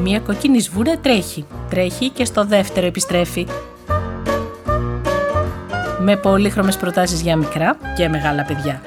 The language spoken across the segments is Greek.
Μία κόκκινη σβούρα τρέχει. Τρέχει και στο δεύτερο επιστρέφει. Με πολύχρωμες προτάσεις για μικρά και μεγάλα παιδιά.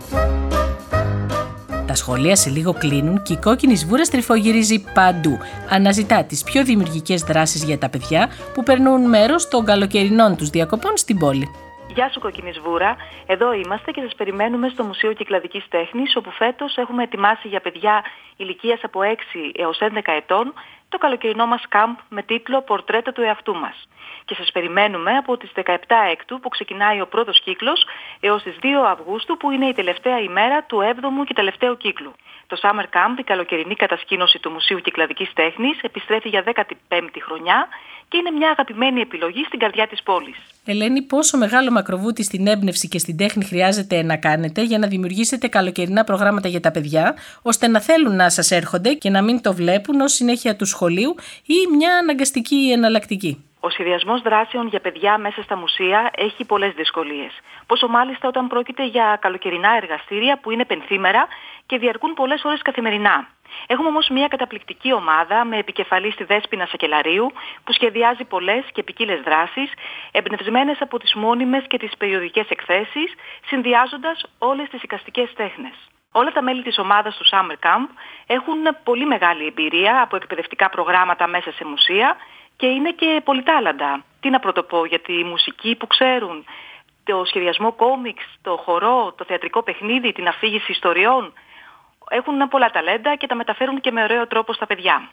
Τα σχολεία σε λίγο κλείνουν και η κόκκινη σβούρα στριφογυρίζει παντού. Αναζητά τις πιο δημιουργικές δράσεις για τα παιδιά που περνούν μέρος των καλοκαιρινών τους διακοπών στην πόλη. Γεια σου κόκκινη σβούρα, εδώ είμαστε και σας περιμένουμε στο Μουσείο Κυκλαδικής Τέχνης, όπου φέτος έχουμε ετοιμάσει για παιδιά ηλικίας από 6 έως 11 ετών το καλοκαιρινό μας κάμπ με τίτλο «Πορτρέτα του εαυτού μας». Και σας περιμένουμε από τις 17 Έκτου που ξεκινάει ο πρώτος κύκλος έως τις 2 Αυγούστου που είναι η τελευταία ημέρα του 7ου και τελευταίου κύκλου. Το Summer Camp, η καλοκαιρινή κατασκήνωση του Μουσείου Κυκλαδικής Τέχνης, επιστρέφει για 15η χρονιά και είναι μια αγαπημένη επιλογή στην καρδιά της πόλης. Ελένη, πόσο μεγάλο μακροβούτι στην έμπνευση και στην τέχνη χρειάζεται να κάνετε για να δημιουργήσετε καλοκαιρινά προγράμματα για τα παιδιά, ώστε να θέλουν να σας έρχονται και να μην το βλέπουν ως συνέχεια του σχολείου ή μια αναγκαστική εναλλακτική? Ο σχεδιασμός δράσεων για παιδιά μέσα στα μουσεία έχει πολλές δυσκολίες. Πόσο μάλιστα όταν πρόκειται για καλοκαιρινά εργαστήρια που είναι πενθήμερα και διαρκούν πολλές ώρες καθημερινά. Έχουμε όμως μια καταπληκτική ομάδα με επικεφαλή στη Δέσποινα Σακελαρίου που σχεδιάζει πολλές και ποικίλες δράσεις, εμπνευσμένες από τις μόνιμες και τις περιοδικές εκθέσεις, συνδυάζοντας όλες τις εικαστικές τέχνες. Όλα τα μέλη της ομάδας του Summer Camp έχουν πολύ μεγάλη εμπειρία από εκπαιδευτικά προγράμματα μέσα σε μουσεία και είναι και πολυτάλαντα. Τι να πρωτοπώ για τη μουσική που ξέρουν, το σχεδιασμό κόμιξ, το χορό, το θεατρικό παιχνίδι, την αφήγηση ιστοριών. Έχουν πολλά ταλέντα και τα μεταφέρουν και με ωραίο τρόπο στα παιδιά.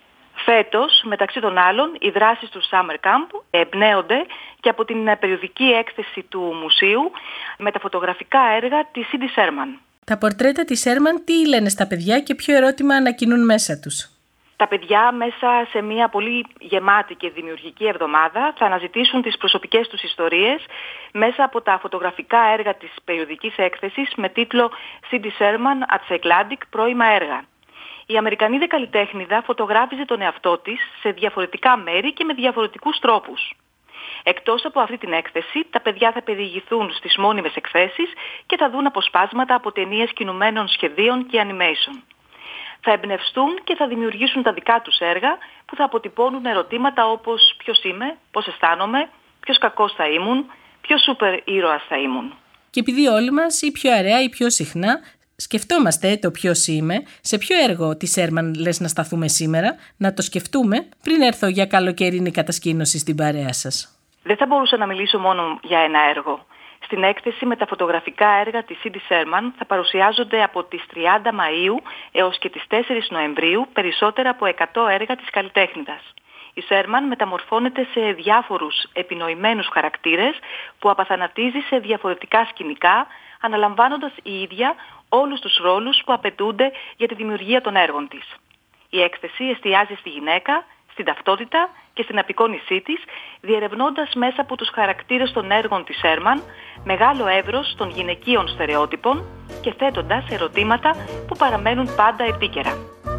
Φέτος, μεταξύ των άλλων, οι δράσεις του Summer Camp εμπνέονται και από την περιοδική έκθεση του μουσείου με τα φωτογραφικά έργα της Cindy Sherman. Τα πορτρέτα της Sherman τι λένε στα παιδιά και ποιο ερώτημα ανακοινούν μέσα τους? Τα παιδιά μέσα σε μια πολύ γεμάτη και δημιουργική εβδομάδα θα αναζητήσουν τις προσωπικές τους ιστορίες μέσα από τα φωτογραφικά έργα της περιοδικής έκθεσης με τίτλο Cindy Sherman at the Atlantic, πρώιμα έργα. Η Αμερικανίδα καλλιτέχνηδα φωτογράφιζε τον εαυτό της σε διαφορετικά μέρη και με διαφορετικούς τρόπους. Εκτός από αυτή την έκθεση, τα παιδιά θα περιηγηθούν στις μόνιμες εκθέσεις και θα δουν αποσπάσματα από ταινίες κινουμένων σχεδίων και animation. Θα εμπνευστούν και θα δημιουργήσουν τα δικά τους έργα που θα αποτυπώνουν ερωτήματα όπως ποιος είμαι, πώς αισθάνομαι, ποιος κακός θα ήμουν, ποιος σούπερ ήρωας θα ήμουν. Και επειδή όλοι μας ή πιο αραιά ή πιο συχνά σκεφτόμαστε το ποιος είμαι, σε ποιο έργο της Sherman λες να σταθούμε σήμερα, να το σκεφτούμε πριν έρθω για καλοκαιρινή κατασκήνωση στην παρέα σας? Δεν θα μπορούσα να μιλήσω μόνο για ένα έργο. Στην έκθεση με τα φωτογραφικά έργα της Cindy Sherman θα παρουσιάζονται από τις 30 Μαΐου έως και τις 4 Νοεμβρίου περισσότερα από 100 έργα της καλλιτέχνηδας. Η Sherman μεταμορφώνεται σε διάφορους επινοημένους χαρακτήρες που απαθανατίζει σε διαφορετικά σκηνικά, αναλαμβάνοντας η ίδια όλους τους ρόλους που απαιτούνται για τη δημιουργία των έργων της. Η έκθεση εστιάζει στη γυναίκα, στην ταυτότητα και στην απεικόνισή της, διερευνώντας μέσα από τους χαρακτήρες των έργων της Sherman μεγάλο εύρος των γυναικείων στερεότυπων και θέτοντας ερωτήματα που παραμένουν πάντα επίκαιρα.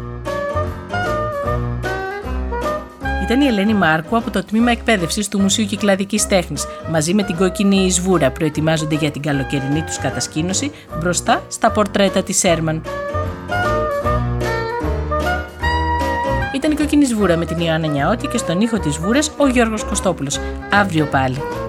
Ήταν η Ελένη Μάρκου από το Τμήμα Εκπαίδευσης του Μουσείου Κυκλαδικής Τέχνης. Μαζί με την κόκκινη σβούρα προετοιμάζονται για την καλοκαιρινή τους κατασκήνωση μπροστά στα πορτρέτα της Sherman. Ήταν η κόκκινη σβούρα με την Ιωάννα Νιαώτη και στον ήχο της σβούρας ο Γιώργος Κωστόπουλος. Αύριο πάλι.